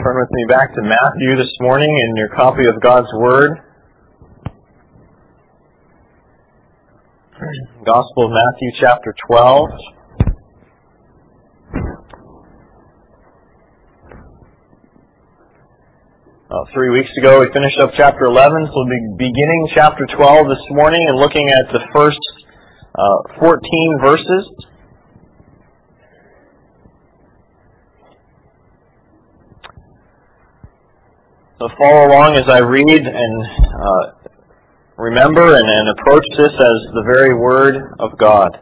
Turn with me back to Matthew this morning in your copy of God's Word. Gospel of Matthew, chapter 12. Three weeks ago we finished up chapter 11, so we'll be beginning chapter 12 this morning and looking at the first 14 verses. So follow along as I read and remember and approach this as the very Word of God.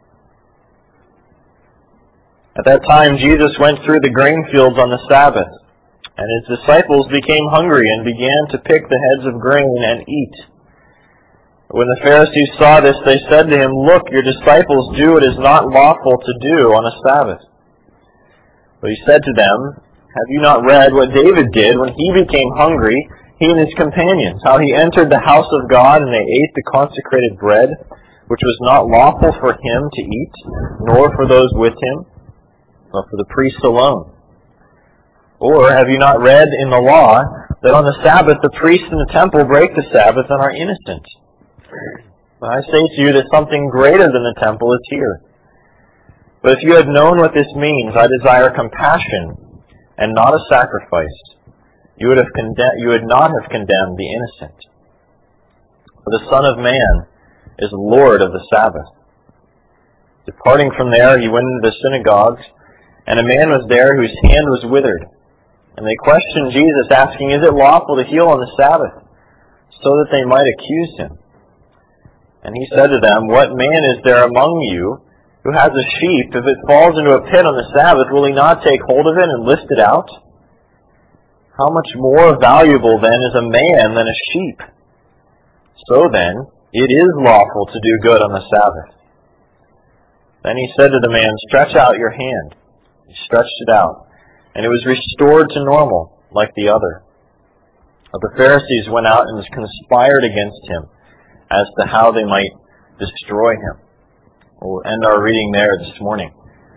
At that time Jesus went through the grain fields on the Sabbath, and his disciples became hungry and began to pick the heads of grain and eat. When the Pharisees saw this, they said to him, "Look, your disciples do what is not lawful to do on a Sabbath." But he said to them, "Have you not read what David did when he became hungry, he and his companions, how he entered the house of God and they ate the consecrated bread, which was not lawful for him to eat, nor for those with him, but for the priests alone? Or have you not read in the law that on the Sabbath the priests in the temple break the Sabbath and are innocent? But I say to you that something greater than the temple is here. But if you had known what this means, I desire compassion and not a sacrifice, you would not have condemned the innocent. For the Son of Man is Lord of the Sabbath." Departing from there, he went into the synagogues, and a man was there whose hand was withered. And they questioned Jesus, asking, "Is it lawful to heal on the Sabbath?" So that they might accuse him. And he said to them, "What man is there among you who has a sheep? If it falls into a pit on the Sabbath, will he not take hold of it and lift it out? How much more valuable then is a man than a sheep? So then, it is lawful to do good on the Sabbath." Then he said to the man, "Stretch out your hand." He stretched it out, and it was restored to normal, like the other. But the Pharisees went out and conspired against him as to how they might destroy him. We'll end our reading there this morning.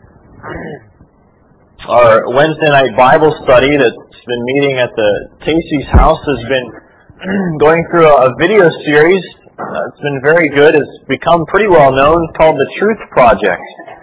Our Wednesday night Bible study that's been meeting at the Casey's house has been going through a video series. It's been very good. It's become pretty well known, called The Truth Project.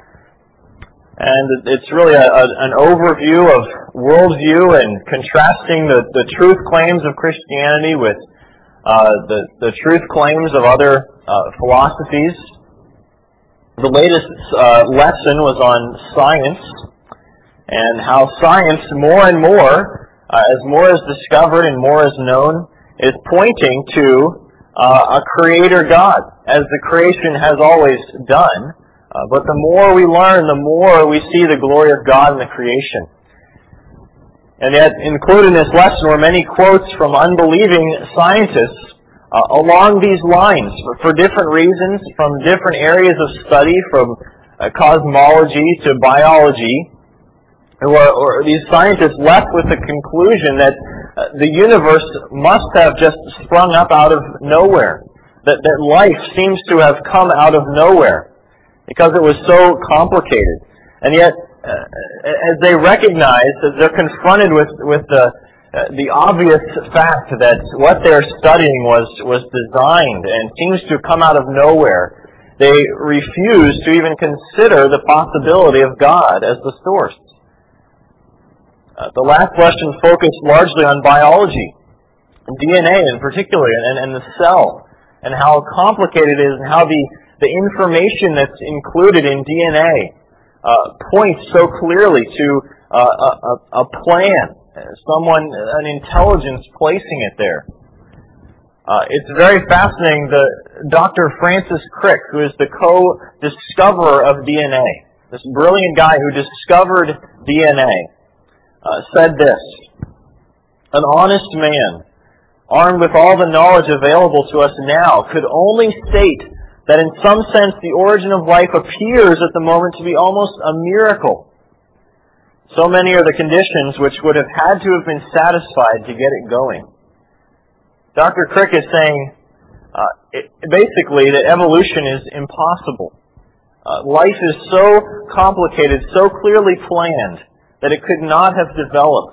And it's really an overview of worldview and contrasting the truth claims of Christianity with the truth claims of other philosophies. The latest lesson was on science and how science more and more, as more is discovered and more is known, is pointing to a creator God, as the creation has always done. But the more we learn, the more we see the glory of God in the creation. And yet, included in this lesson were many quotes from unbelieving scientists along these lines, for different reasons, from different areas of study, from cosmology to biology, or these scientists left with the conclusion that the universe must have just sprung up out of nowhere, that life seems to have come out of nowhere, because it was so complicated. And yet, as they recognize, as they're confronted with the obvious fact that what they're studying was designed and seems to come out of nowhere, they refuse to even consider the possibility of God as the source. The last lesson focused largely on biology, DNA in particular, and the cell, and how complicated it is, and how the information that's included in DNA points so clearly to a plan, an intelligence placing it there. It's very fascinating. Dr. Francis Crick, who is the co-discoverer of DNA, this brilliant guy who discovered DNA, said this: "An honest man, armed with all the knowledge available to us now, could only state that in some sense the origin of life appears at the moment to be almost a miracle. So many are the conditions which would have had to have been satisfied to get it going." Dr. Crick is saying basically that evolution is impossible. Life is so complicated, so clearly planned, that it could not have developed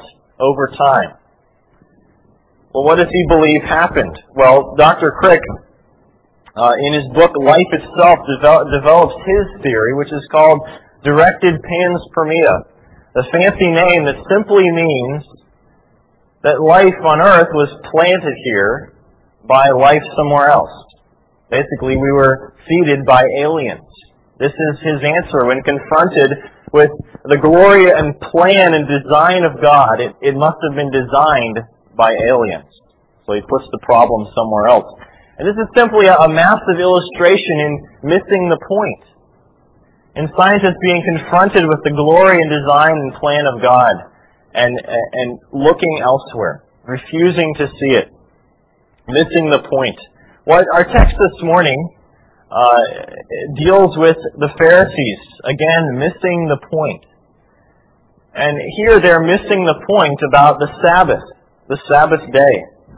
over time. Well, what does he believe happened? Well, Dr. Crick, in his book Life Itself, develops his theory, which is called directed panspermia, the fancy name that simply means that life on earth was planted here by life somewhere else. Basically, we were seeded by aliens. This is his answer when confronted with the glory and plan and design of God. It must have been designed by aliens. So he puts the problem somewhere else. And this is simply a massive illustration in missing the point. In scientists being confronted with the glory and design and plan of God and looking elsewhere, refusing to see it, missing the point. What our text this morning deals with the Pharisees, again, missing the point. And here they're missing the point about the Sabbath day.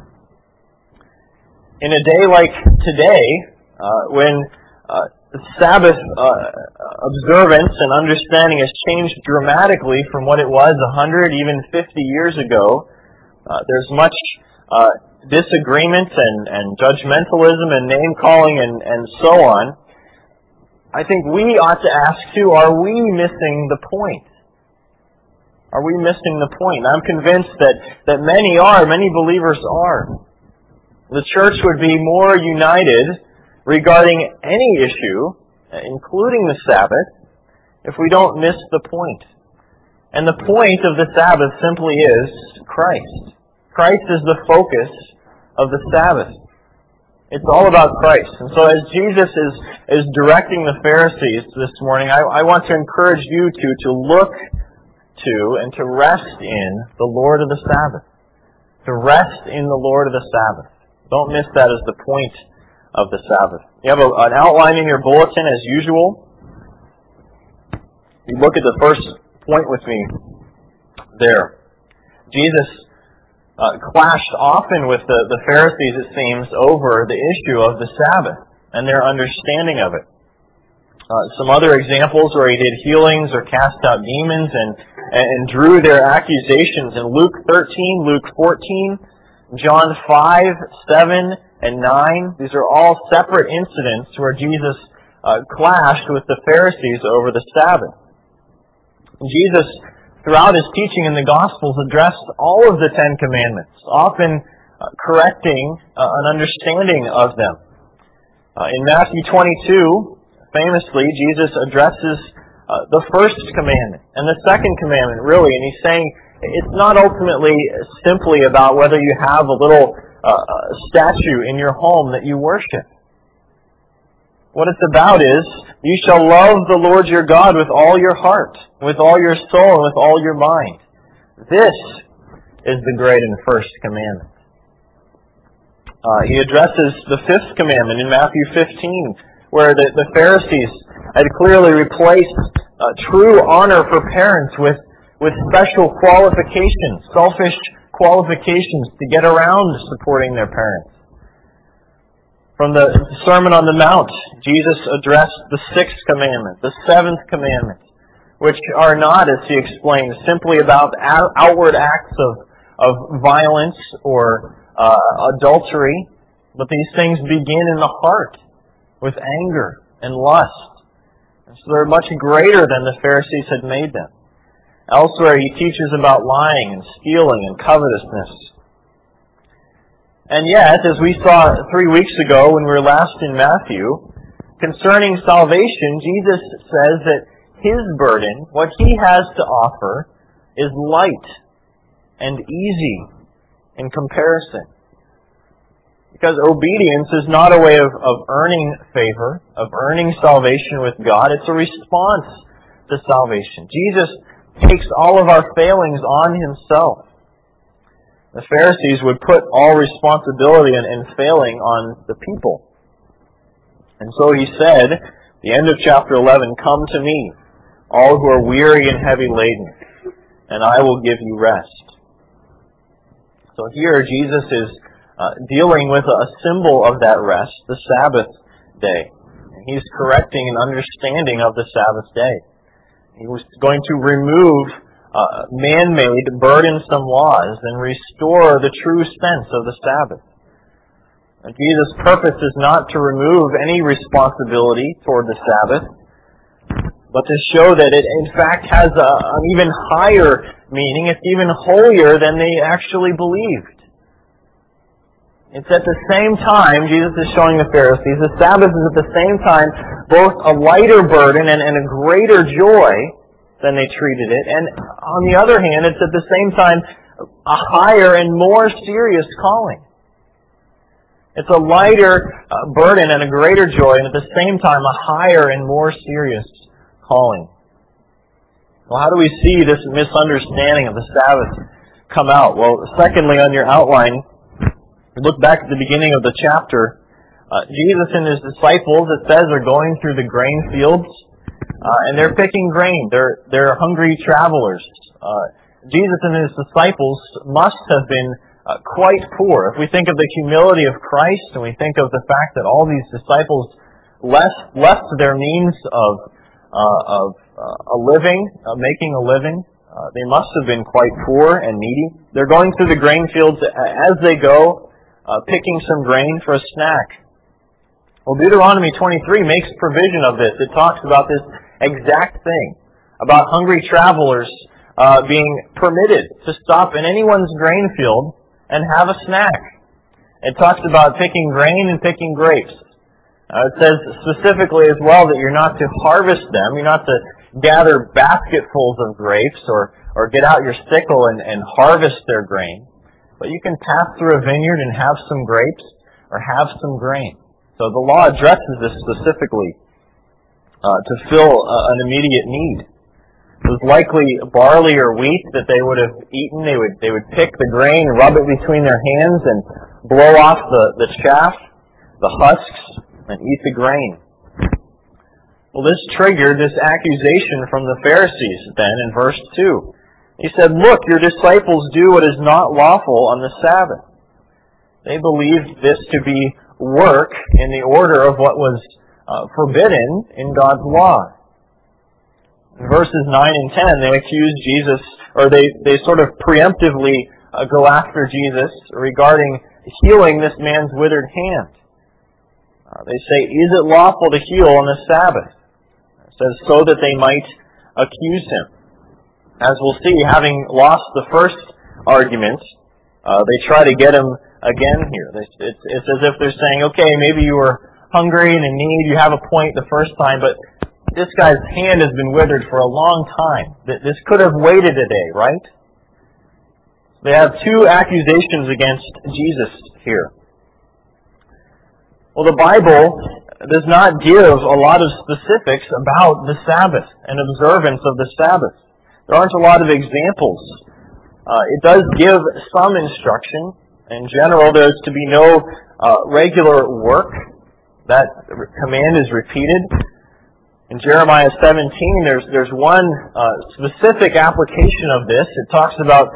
In a day like today, when Sabbath observance and understanding has changed dramatically from what it was 100, even 50 years ago, there's much disagreement and judgmentalism and name-calling and so on. I think we ought to ask, too, are we missing the point? Are we missing the point? I'm convinced that many believers are. The church would be more united regarding any issue, including the Sabbath, if we don't miss the point. And the point of the Sabbath simply is Christ. Christ is the focus of the Sabbath. It's all about Christ. And so as Jesus is directing the Pharisees this morning, I want to encourage you to look to and to rest in the Lord of the Sabbath. To rest in the Lord of the Sabbath. Don't miss that as the point of the Sabbath. You have an outline in your bulletin as usual. You look at the first point with me there. Jesus clashed often with the Pharisees, it seems, over the issue of the Sabbath and their understanding of it. Some other examples where he did healings or cast out demons and drew their accusations in Luke 13, Luke 14, John 5, 7, and 9. These are all separate incidents where Jesus clashed with the Pharisees over the Sabbath. Jesus, throughout his teaching in the Gospels, addressed all of the Ten Commandments, often correcting an understanding of them. In Matthew 22, famously, Jesus addresses the first commandment and the second commandment, really, and he's saying it's not ultimately simply about whether you have a little statue in your home that you worship. What it's about is, you shall love the Lord your God with all your heart, with all your soul, and with all your mind. This is the great and first commandment. He addresses the fifth commandment in Matthew 15, where the Pharisees had clearly replaced true honor for parents with special qualifications, selfish qualifications to get around supporting their parents. From the Sermon on the Mount, Jesus addressed the sixth commandment, the seventh commandment, which are not, as he explained, simply about outward acts of violence or adultery, but these things begin in the heart with anger and lust. And so they're much greater than the Pharisees had made them. Elsewhere, he teaches about lying and stealing and covetousness. And yet, as we saw 3 weeks ago when we were last in Matthew, concerning salvation, Jesus says that his burden, what he has to offer, is light and easy in comparison. Because obedience is not a way of earning favor, of earning salvation with God. It's a response to salvation. Jesus takes all of our failings on himself. The Pharisees would put all responsibility and failing on the people. And so he said, the end of chapter 11, "Come to me, all who are weary and heavy laden, and I will give you rest." So here Jesus is dealing with a symbol of that rest, the Sabbath day. And he's correcting an understanding of the Sabbath day. He was going to remove man-made, burdensome laws and restore the true sense of the Sabbath. Jesus' purpose is not to remove any responsibility toward the Sabbath, but to show that it in fact has an even higher meaning. It's even holier than they actually believed. It's at the same time, Jesus is showing the Pharisees, the Sabbath is at the same time both a lighter burden and a greater joy than they treated it. And on the other hand, it's at the same time a higher and more serious calling. It's a lighter burden and a greater joy, and at the same time a higher and more serious calling. Well, how do we see this misunderstanding of the Sabbath come out? Well, secondly, on your outline, look back at the beginning of the chapter. Jesus and His disciples, it says, are going through the grain fields, and they're picking grain. They're hungry travelers. Jesus and His disciples must have been quite poor. If we think of the humility of Christ, and we think of the fact that all these disciples left their means of a living, making a living, they must have been quite poor and needy. They're going through the grain fields as they go, picking some grain for a snack. Well, Deuteronomy 23 makes provision of this. It talks about this exact thing, about hungry travelers being permitted to stop in anyone's grain field and have a snack. It talks about picking grain and picking grapes. It says specifically as well that you're not to harvest them. You're not to gather basketfuls of grapes or get out your sickle and harvest their grain. But you can pass through a vineyard and have some grapes or have some grain. So the law addresses this specifically to fill an immediate need. It was likely barley or wheat that they would have eaten. They would pick the grain, rub it between their hands, and blow off the chaff, the husks, and eat the grain. Well, this triggered this accusation from the Pharisees then in verse 2. He said, "Look, your disciples do what is not lawful on the Sabbath." They believed this to be work in the order of what was forbidden in God's law. In verses 9 and 10, they accuse Jesus, or they sort of preemptively go after Jesus regarding healing this man's withered hand. They say, "Is it lawful to heal on the Sabbath?" It says, so that they might accuse Him. As we'll see, having lost the first argument, they try to get Him again here. It's as if they're saying, okay, maybe you were hungry and in need, you have a point the first time, but this guy's hand has been withered for a long time. This could have waited a day, right? They have two accusations against Jesus here. Well, the Bible does not give a lot of specifics about the Sabbath and observance of the Sabbath. There aren't a lot of examples. It does give some instruction. In general, there is to be no regular work. That command is repeated. In Jeremiah 17, there's one specific application of this. It talks about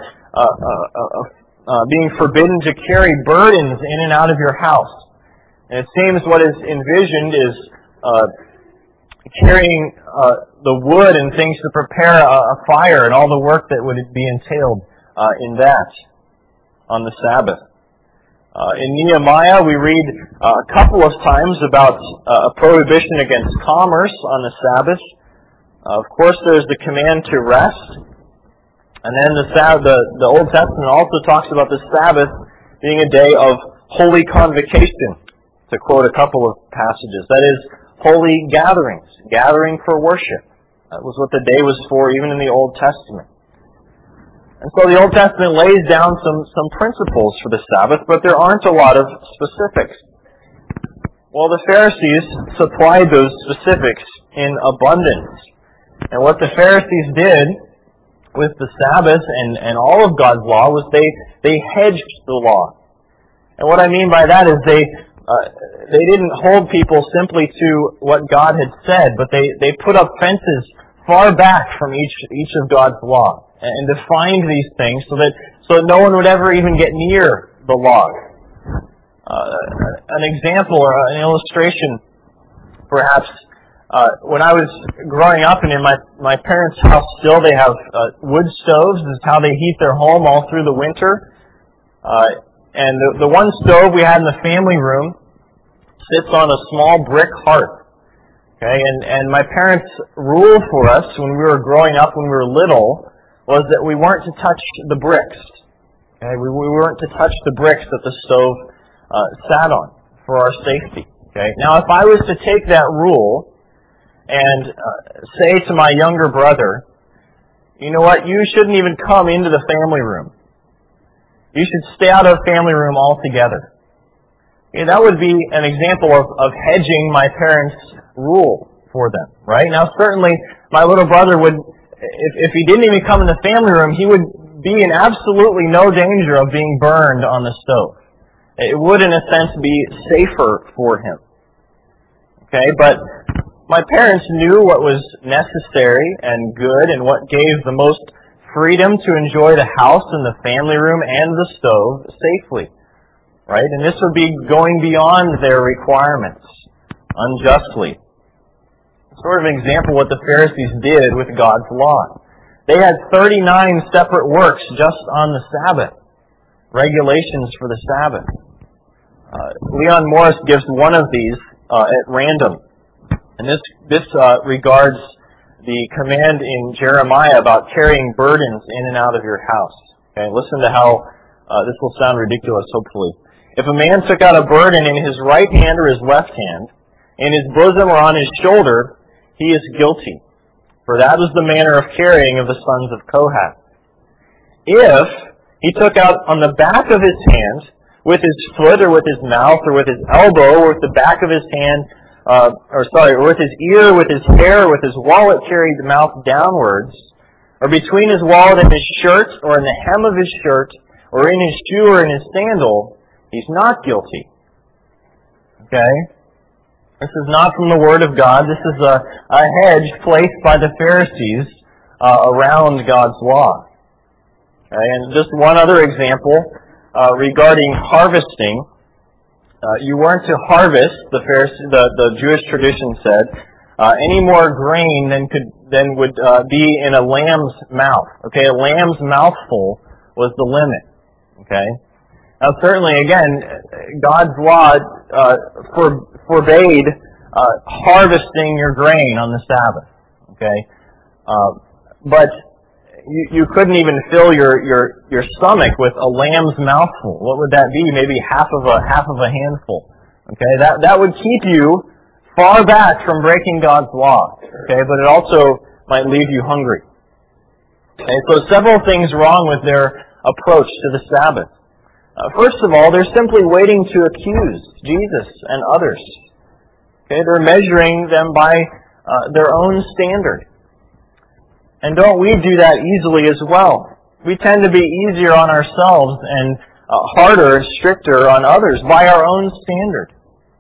being forbidden to carry burdens in and out of your house. And it seems what is envisioned is carrying the wood and things to prepare a fire and all the work that would be entailed in that on the Sabbath. In Nehemiah, we read a couple of times about a prohibition against commerce on the Sabbath. Of course, there's the command to rest. And then the Old Testament also talks about the Sabbath being a day of holy convocation, to quote a couple of passages. That is, holy gatherings, gathering for worship. That was what the day was for, even in the Old Testament. And so the Old Testament lays down some principles for the Sabbath, but there aren't a lot of specifics. Well, the Pharisees supplied those specifics in abundance. And what the Pharisees did with the Sabbath and all of God's law was they hedged the law. And what I mean by that is they didn't hold people simply to what God had said, but they put up fences far back from each of God's law and defined these things so that no one would ever even get near the law. An example or an illustration, perhaps, When I was growing up and in my parents' house still, they have wood stoves. This is how they heat their home all through the winter. And the one stove we had in the family room sits on a small brick hearth. Okay, and my parents' rule for us when we were growing up, when we were little, was that we weren't to touch the bricks. Okay, we weren't to touch the bricks that the stove sat on for our safety. Okay, now if I was to take that rule and say to my younger brother, you know what, you shouldn't even come into the family room. You should stay out of the family room altogether. Okay, that would be an example of hedging my parents' rule for them, right? Now certainly my little brother would, if he didn't even come in the family room, he would be in absolutely no danger of being burned on the stove. It would in a sense be safer for him. Okay, but my parents knew what was necessary and good and what gave the most freedom to enjoy the house and the family room and the stove safely. Right? And this would be going beyond their requirements unjustly. Sort of an example of what the Pharisees did with God's law. They had 39 separate works just on the Sabbath. Regulations for the Sabbath. Leon Morris gives one of these at random. And this regards the command in Jeremiah about carrying burdens in and out of your house. Okay, listen to how this will sound ridiculous, hopefully. If a man took out a burden in his right hand or his left hand, in his bosom or on his shoulder, he is guilty. For that was the manner of carrying of the sons of Kohath. If he took out on the back of his hand, with his foot or with his mouth or with his elbow or with the back of his hand, or with his ear, with his hair, or with his wallet carried the mouth downwards, or between his wallet and his shirt, or in the hem of his shirt, or in his shoe or in his sandal, he's not guilty. Okay? This is not from the Word of God. This is a hedge placed by the Pharisees around God's law. Okay? And just one other example regarding harvesting. You weren't to harvest, the Jewish tradition said, any more grain than would be in a lamb's mouth. Okay, a lamb's mouthful was the limit. Okay, now certainly again, God's law forbade harvesting your grain on the Sabbath. Okay, but you couldn't even fill your stomach with a lamb's mouthful. What would that be? Maybe half of a handful. Okay, that would keep you far back from breaking God's law. Okay, but it also might leave you hungry. Okay, so several things wrong with their approach to the Sabbath. First of all, they're simply waiting to accuse Jesus and others. Okay, they're measuring them by their own standard. And don't we do that easily as well? We tend to be easier on ourselves and harder, stricter on others by our own standard.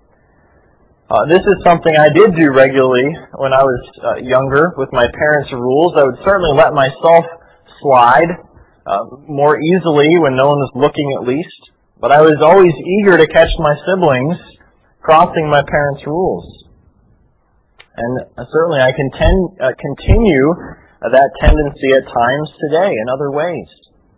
This is something I did do regularly when I was younger with my parents' rules. I would certainly let myself slide more easily when no one was looking at least. But I was always eager to catch my siblings crossing my parents' rules. And certainly I continue that tendency at times today in other ways.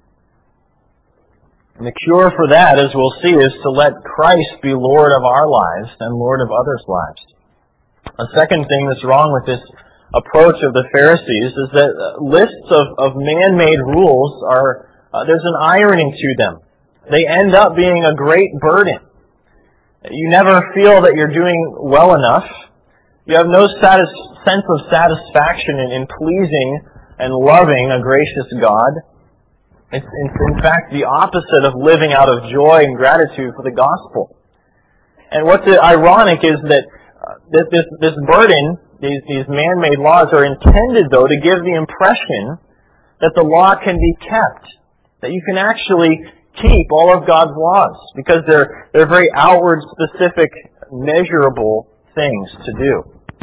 And the cure for that, as we'll see, is to let Christ be Lord of our lives and Lord of others' lives. A second thing that's wrong with this approach of the Pharisees is that lists of man-made rules there's an irony to them. They end up being a great burden. You never feel that you're doing well enough. You have no sense of satisfaction in pleasing and loving a gracious God. It's in fact the opposite of living out of joy and gratitude for the gospel. And what's ironic is that this burden, these man-made laws, are intended, though, to give the impression that the law can be kept, that you can actually keep all of God's laws, because they're very outward, specific, measurable things to do.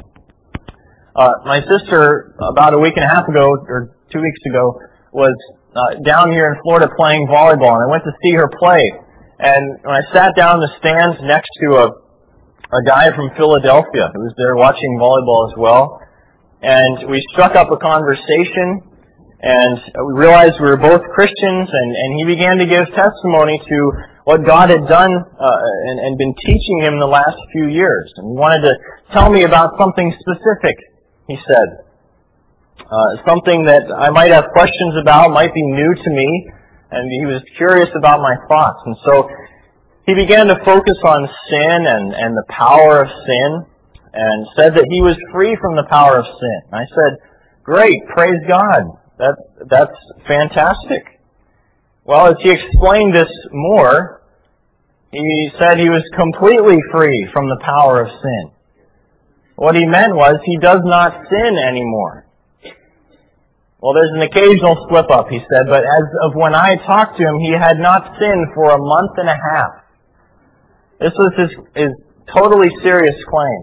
My sister, about a week and a half ago, or 2 weeks ago, was down here in Florida playing volleyball, and I went to see her play. And when I sat down in the stands next to a guy from Philadelphia who was there watching volleyball as well. And we struck up a conversation, and we realized we were both Christians, and he began to give testimony to what God had done and been teaching him the last few years. And he wanted to tell me about something specific, he said. Something that I might have questions about, might be new to me, and he was curious about my thoughts. And so he began to focus on sin and the power of sin, and said that he was free from the power of sin. And I said, great, praise God. That's fantastic. Well, as he explained this more, he said he was completely free from the power of sin. What he meant was he does not sin anymore. Well, there's an occasional slip-up, he said, but as of when I talked to him, he had not sinned for a month and a half. This was his totally serious claim.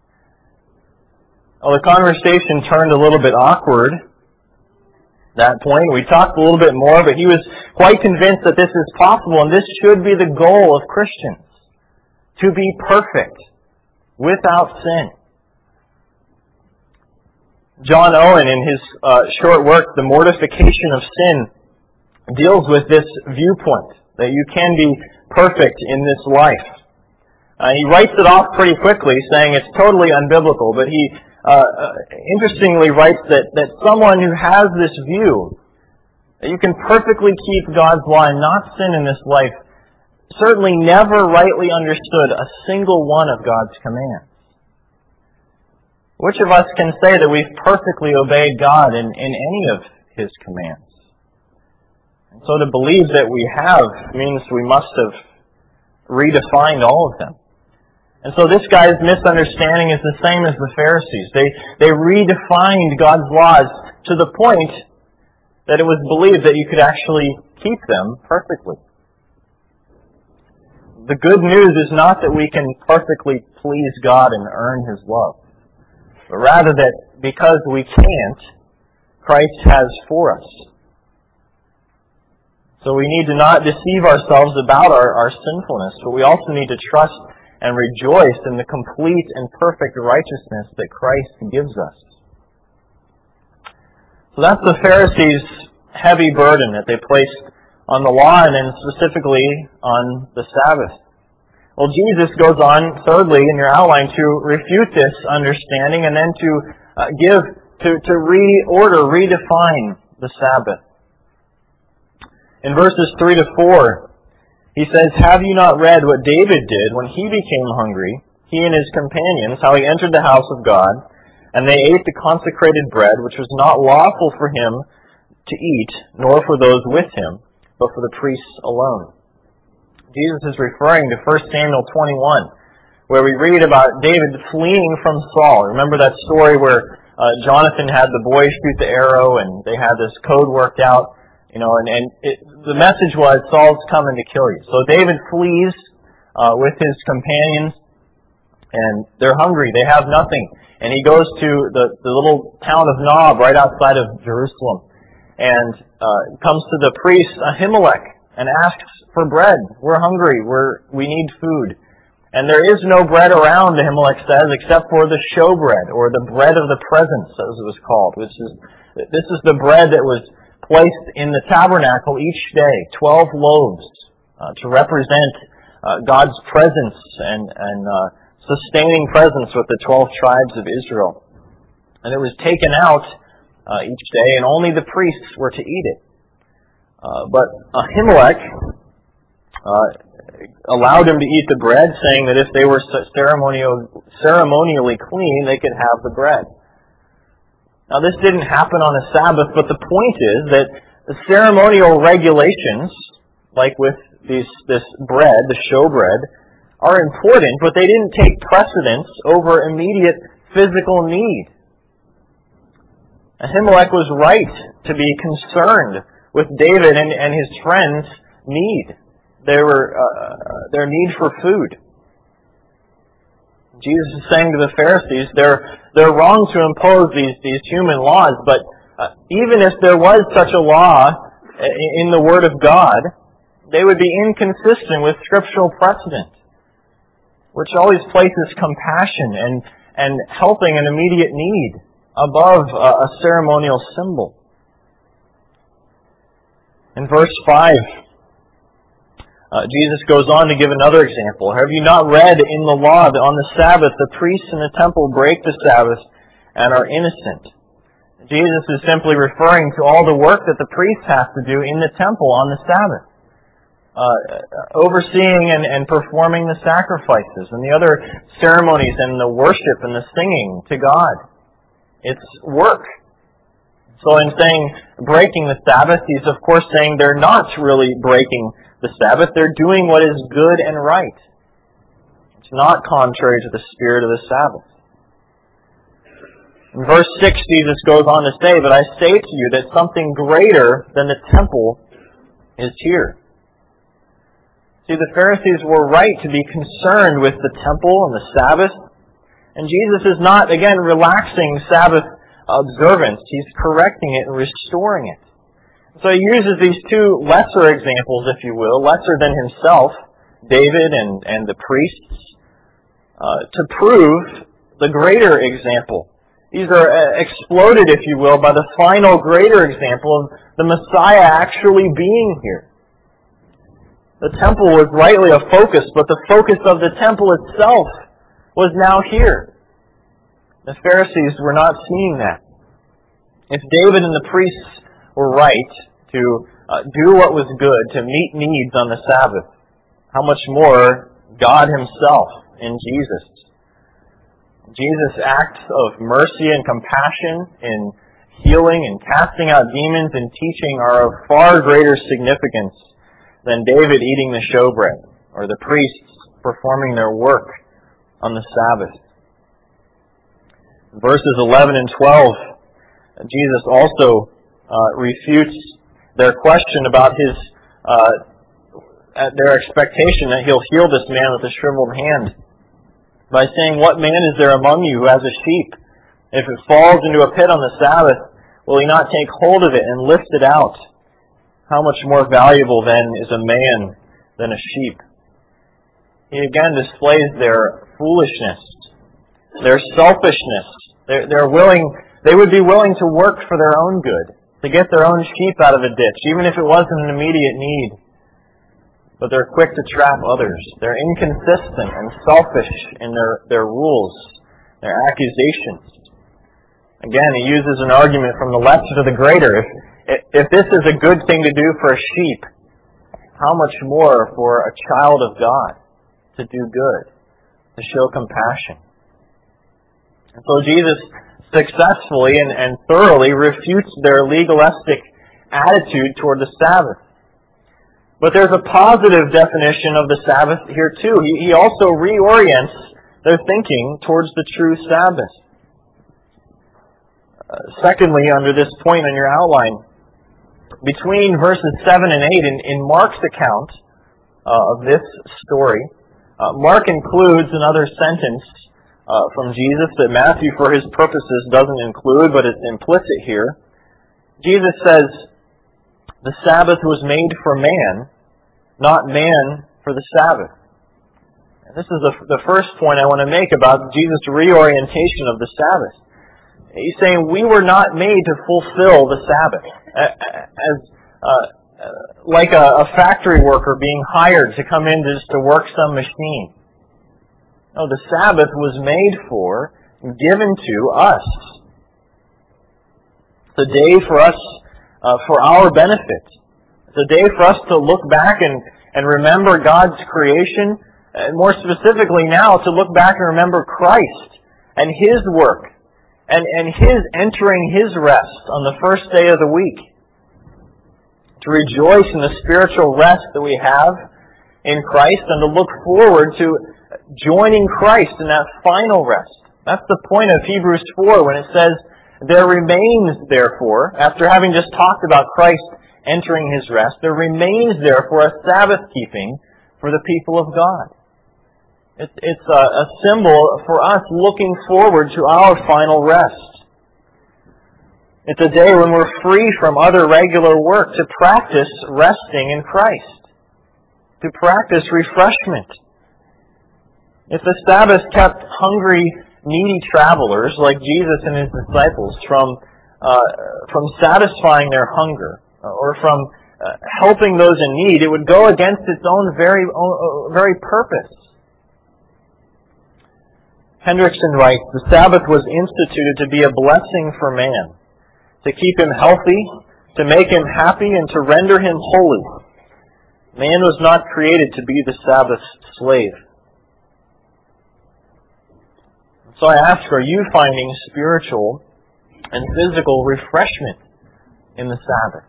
Well, the conversation turned a little bit awkward at that point. We talked a little bit more, but he was quite convinced that this is possible, and this should be the goal of Christians, to be perfect, without sin. John Owen, in his short work, The Mortification of Sin, deals with this viewpoint, that you can be perfect in this life. He writes it off pretty quickly, saying it's totally unbiblical, but he interestingly writes that someone who has this view, that you can perfectly keep God's law and not sin in this life, certainly never rightly understood a single one of God's commands. Which of us can say that we've perfectly obeyed God in any of His commands? And so to believe that we have means we must have redefined all of them. And so this guy's misunderstanding is the same as the Pharisees. They redefined God's laws to the point that it was believed that you could actually keep them perfectly. The good news is not that we can perfectly please God and earn His love, but rather that because we can't, Christ has for us. So we need to not deceive ourselves about our sinfulness, but we also need to trust and rejoice in the complete and perfect righteousness that Christ gives us. So that's the Pharisees' heavy burden that they placed on the law and then specifically on the Sabbath. Well, Jesus goes on, thirdly, in your outline, to refute this understanding and then to redefine the Sabbath. In verses 3 to 4, he says, "Have you not read what David did when he became hungry, he and his companions, how he entered the house of God, and they ate the consecrated bread, which was not lawful for him to eat, nor for those with him, but for the priests alone?" Jesus is referring to 1 Samuel 21, where we read about David fleeing from Saul. Remember that story where Jonathan had the boy shoot the arrow, and they had this code worked out? The message was, Saul's coming to kill you. So David flees with his companions, and they're hungry. They have nothing. And he goes to the little town of Nob right outside of Jerusalem, and comes to the priest Ahimelech and asks for bread. We're hungry. We need food. And there is no bread around, Ahimelech says, except for the showbread, or the bread of the presence, as it was called. This is the bread that was placed in the tabernacle each day, 12 loaves, to represent God's presence and sustaining presence with the 12 tribes of Israel. And it was taken out each day, and only the priests were to eat it. But Ahimelech allowed him to eat the bread, saying that if they were ceremonially clean, they could have the bread. Now, this didn't happen on a Sabbath, but the point is that the ceremonial regulations, like with this bread, the showbread, are important, but they didn't take precedence over immediate physical need. Ahimelech was right to be concerned with David and his friends' need. Their need for food. Jesus is saying to the Pharisees, they're wrong to impose these human laws, but even if there was such a law in the Word of God, they would be inconsistent with scriptural precedent. which always places compassion and helping an immediate need above a ceremonial symbol. In verse 5, Jesus goes on to give another example. Have you not read in the law that on the Sabbath the priests in the temple break the Sabbath and are innocent? Jesus is simply referring to all the work that the priest has to do in the temple on the Sabbath. Overseeing and performing the sacrifices and the other ceremonies and the worship and the singing to God. It's work. So in saying breaking the Sabbath, he's of course saying they're not really breaking the Sabbath. They're doing what is good and right. It's not contrary to the spirit of the Sabbath. In verse 6, Jesus goes on to say, "But I say to you that something greater than the temple is here." See, the Pharisees were right to be concerned with the temple and the Sabbath. And Jesus is not, again, relaxing Sabbath observance. He's correcting it and restoring it. So he uses these two lesser examples, if you will, lesser than himself, David and the priests, to prove the greater example. These are exploded, if you will, by the final greater example of the Messiah actually being here. The temple was rightly a focus, but the focus of the temple itself was now here. The Pharisees were not seeing that. If David and the priests were right to do what was good, to meet needs on the Sabbath, how much more God Himself in Jesus. Jesus' acts of mercy and compassion in healing and casting out demons and teaching are of far greater significance than David eating the showbread or the priests performing their work on the Sabbath. In verses 11 and 12, Jesus also refutes their question about their expectation that He'll heal this man with a shriveled hand by saying, "What man is there among you who has a sheep? If it falls into a pit on the Sabbath, will he not take hold of it and lift it out? How much more valuable then is a man than a sheep?" He again displays their foolishness, their selfishness. They would be willing to work for their own good, to get their own sheep out of a ditch, even if it wasn't an immediate need. But they're quick to trap others. They're inconsistent and selfish in their rules, their accusations. Again, he uses an argument from the lesser to the greater. If this is a good thing to do for a sheep, how much more for a child of God to do good, to show compassion? And so Jesus successfully and thoroughly refutes their legalistic attitude toward the Sabbath. But there's a positive definition of the Sabbath here too. He also reorients their thinking towards the true Sabbath. Secondly, under this point on your outline, between verses 7 and 8 in Mark's account of this story, Mark includes another sentence from Jesus that Matthew, for his purposes, doesn't include, but it's implicit here. Jesus says, "The Sabbath was made for man, not man for the Sabbath." And this is the first point I want to make about Jesus' reorientation of the Sabbath. He's saying we were not made to fulfill the Sabbath like a factory worker being hired to come in just to work some machine. No, the Sabbath was made for, given to us. It's a day for us, for our benefit. It's a day for us to look back and remember God's creation, and more specifically now to look back and remember Christ and His work and His entering His rest on the first day of the week. To rejoice in the spiritual rest that we have in Christ and to look forward to joining Christ in that final rest. That's the point of Hebrews 4 when it says, "There remains, therefore," after having just talked about Christ entering His rest, "there remains, therefore, a Sabbath keeping for the people of God." It's a symbol for us looking forward to our final rest. It's a day when we're free from other regular work to practice resting in Christ, to practice refreshment. If the Sabbath kept hungry, needy travelers like Jesus and his disciples from satisfying their hunger or from helping those in need, it would go against its own very purpose. Hendrickson writes, "The Sabbath was instituted to be a blessing for man, to keep him healthy, to make him happy, and to render him holy. Man was not created to be the Sabbath's slave." So I ask, are you finding spiritual and physical refreshment in the Sabbath?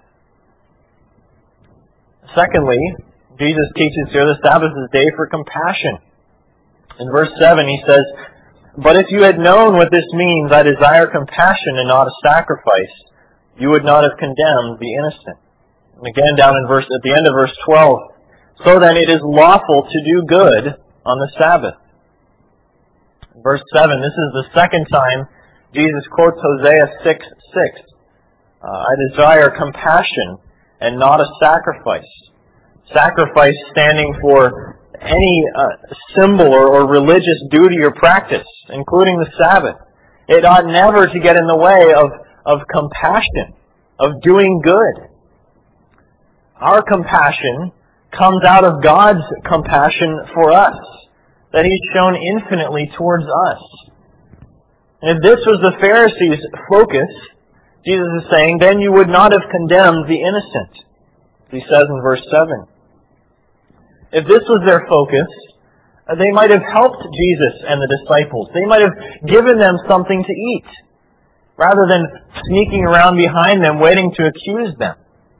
Secondly, Jesus teaches here the Sabbath is a day for compassion. In verse 7 he says, "But if you had known what this means, I desire compassion and not a sacrifice, you would not have condemned the innocent." And again down at the end of verse 12, "So then it is lawful to do good on the Sabbath." Verse 7, this is the second time Jesus quotes Hosea 6:6. "I desire compassion and not a sacrifice." Sacrifice standing for any symbol or religious duty or practice, including the Sabbath. It ought never to get in the way of compassion, of doing good. Our compassion comes out of God's compassion for us, that He's shown infinitely towards us. And if this was the Pharisees' focus, Jesus is saying, then you would not have condemned the innocent. He says in verse 7. If this was their focus, they might have helped Jesus and the disciples. They might have given them something to eat, rather than sneaking around behind them waiting to accuse them.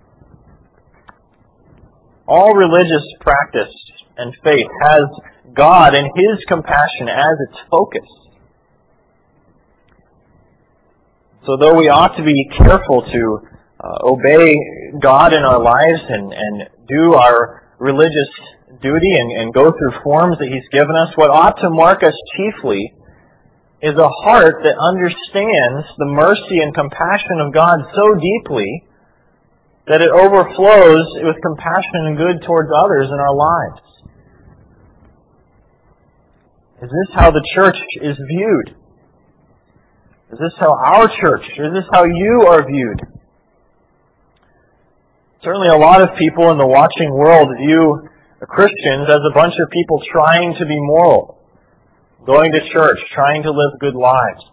All religious practice and faith has God and His compassion as its focus. So though we ought to be careful to obey God in our lives and do our religious duty and go through forms that He's given us, what ought to mark us chiefly is a heart that understands the mercy and compassion of God so deeply that it overflows with compassion and good towards others in our lives. Is this how the church is viewed? Is this how our church, or is this how you are viewed? Certainly a lot of people in the watching world view Christians as a bunch of people trying to be moral, going to church, trying to live good lives.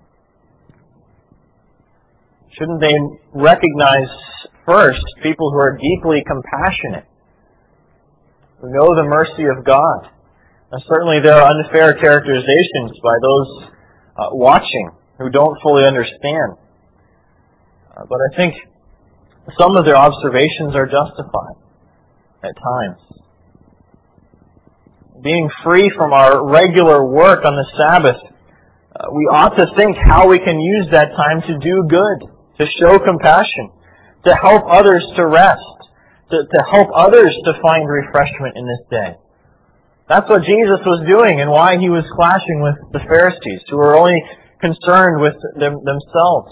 Shouldn't they recognize first people who are deeply compassionate, who know the mercy of God? And certainly there are unfair characterizations by those watching who don't fully understand. But I think some of their observations are justified at times. Being free from our regular work on the Sabbath, we ought to think how we can use that time to do good, to show compassion, to help others to rest, to help others to find refreshment in this day. That's what Jesus was doing and why He was clashing with the Pharisees, who were only concerned with themselves.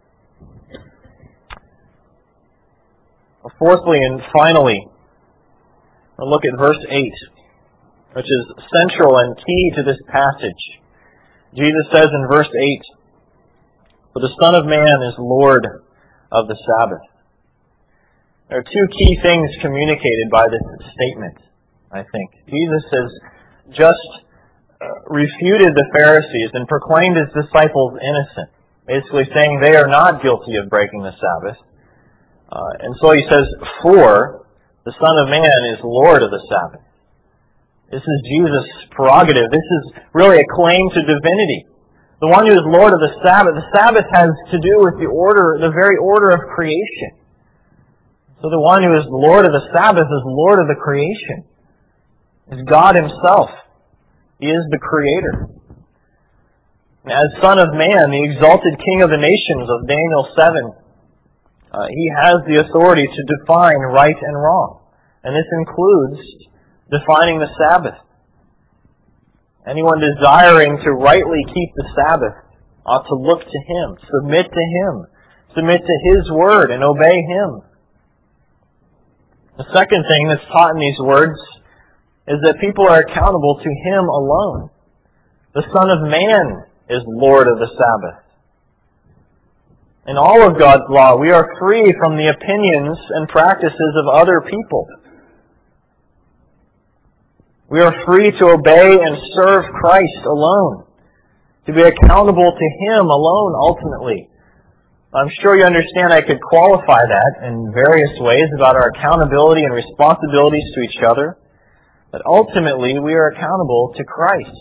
Fourthly and finally, we'll look at verse 8, which is central and key to this passage. Jesus says in verse 8, "For the Son of Man is Lord of the Sabbath." There are two key things communicated by this statement, I think. Jesus has just refuted the Pharisees and proclaimed His disciples innocent, basically saying they are not guilty of breaking the Sabbath. And so He says, "For the Son of Man is Lord of the Sabbath." This is Jesus' prerogative. This is really a claim to divinity. The one who is Lord of the Sabbath has to do with the very order of creation. So the one who is Lord of the Sabbath is Lord of the creation. Is God Himself. He is the Creator. As Son of Man, the exalted King of the nations of Daniel 7, He has the authority to define right and wrong. And this includes defining the Sabbath. Anyone desiring to rightly keep the Sabbath ought to look to Him, submit to Him, submit to His Word, and obey Him. The second thing that's taught in these words is that people are accountable to Him alone. The Son of Man is Lord of the Sabbath. In all of God's law, we are free from the opinions and practices of other people. We are free to obey and serve Christ alone, to be accountable to Him alone ultimately. I'm sure you understand I could qualify that in various ways about our accountability and responsibilities to each other, but ultimately we are accountable to Christ.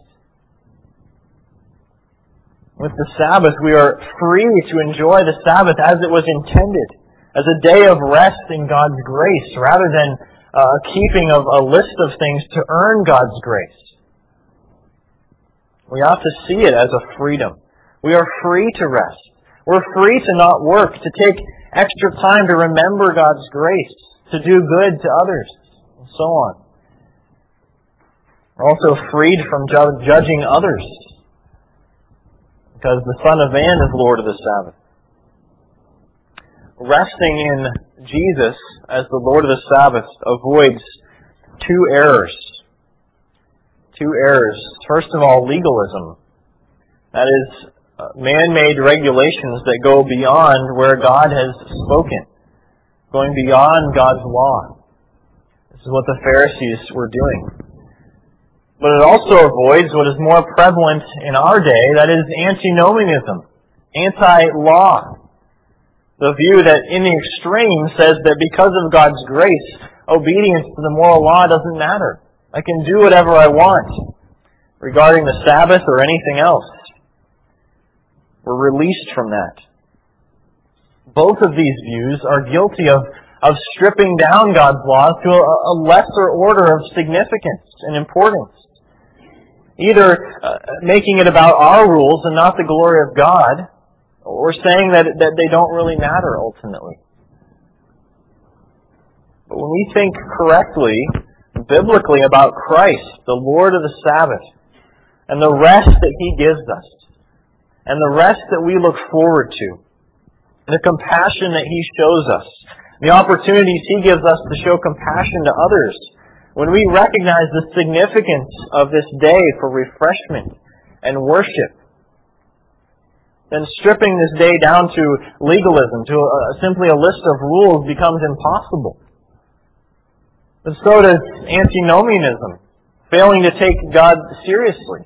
With the Sabbath, we are free to enjoy the Sabbath as it was intended, as a day of rest in God's grace, rather than a keeping of a list of things to earn God's grace. We ought to see it as a freedom. We are free to rest. We're free to not work, to take extra time to remember God's grace, to do good to others, and so on. We're also freed from judging others, because the Son of Man is Lord of the Sabbath. Resting in Jesus as the Lord of the Sabbath avoids two errors. Two errors. First of all, legalism. That is, man-made regulations that go beyond where God has spoken, going beyond God's law. This is what the Pharisees were doing. But it also avoids what is more prevalent in our day, that is antinomianism, anti-law. The view that in the extreme says that because of God's grace, obedience to the moral law doesn't matter. I can do whatever I want regarding the Sabbath or anything else. We're released from that. Both of these views are guilty of stripping down God's laws to a lesser order of significance and importance. Either making it about our rules and not the glory of God, or saying that they don't really matter ultimately. But when we think correctly, biblically about Christ, the Lord of the Sabbath, and the rest that He gives us, and the rest that we look forward to, the compassion that He shows us, the opportunities He gives us to show compassion to others, when we recognize the significance of this day for refreshment and worship, then stripping this day down to legalism, to simply a list of rules, becomes impossible. But so does antinomianism, failing to take God seriously.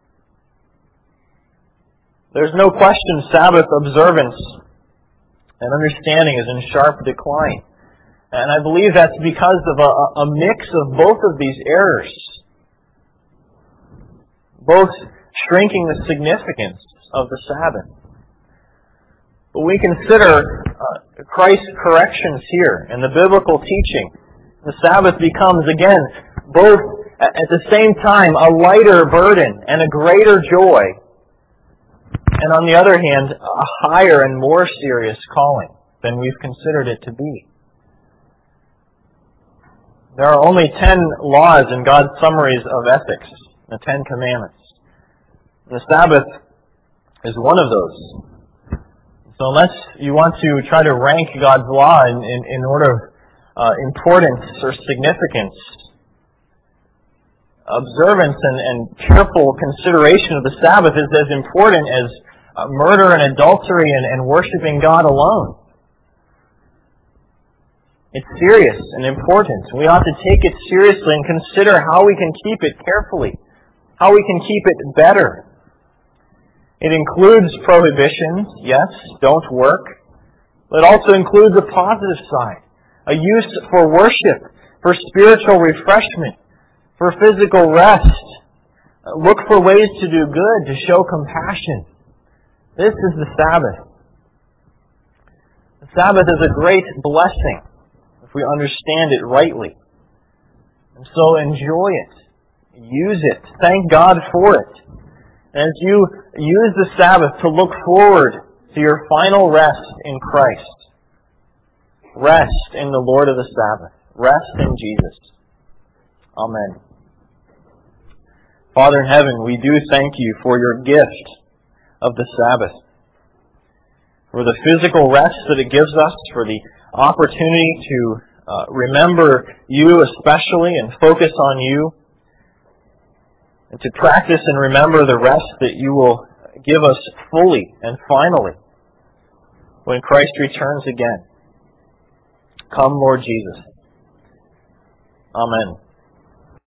There's no question Sabbath observance and understanding is in sharp decline. And I believe that's because of a mix of both of these errors, both shrinking the significance of the Sabbath. But we consider Christ's corrections here and the biblical teaching. The Sabbath becomes, again, both at the same time a lighter burden and a greater joy, and on the other hand, a higher and more serious calling than we've considered it to be. There are only 10 laws in God's summaries of ethics, the 10 Commandments. The Sabbath is one of those. So unless you want to try to rank God's law in order of importance or significance, observance and careful consideration of the Sabbath is as important as murder and adultery and worshiping God alone. It's serious and important. We ought to take it seriously and consider how we can keep it carefully, how we can keep it better. It includes prohibitions, yes, don't work, but it also includes a positive side, a use for worship, for spiritual refreshment, for physical rest. Look for ways to do good, to show compassion. This is the Sabbath. The Sabbath is a great blessing if we understand it rightly. And so enjoy it. Use it. Thank God for it. And as you use the Sabbath to look forward to your final rest in Christ, rest in the Lord of the Sabbath, rest in Jesus. Amen. Father in heaven, we do thank You for Your gift of the Sabbath, for the physical rest that it gives us, for the opportunity to remember You especially and focus on You, and to practice and remember the rest that you will give us fully and finally when Christ returns again. Come, Lord Jesus. Amen.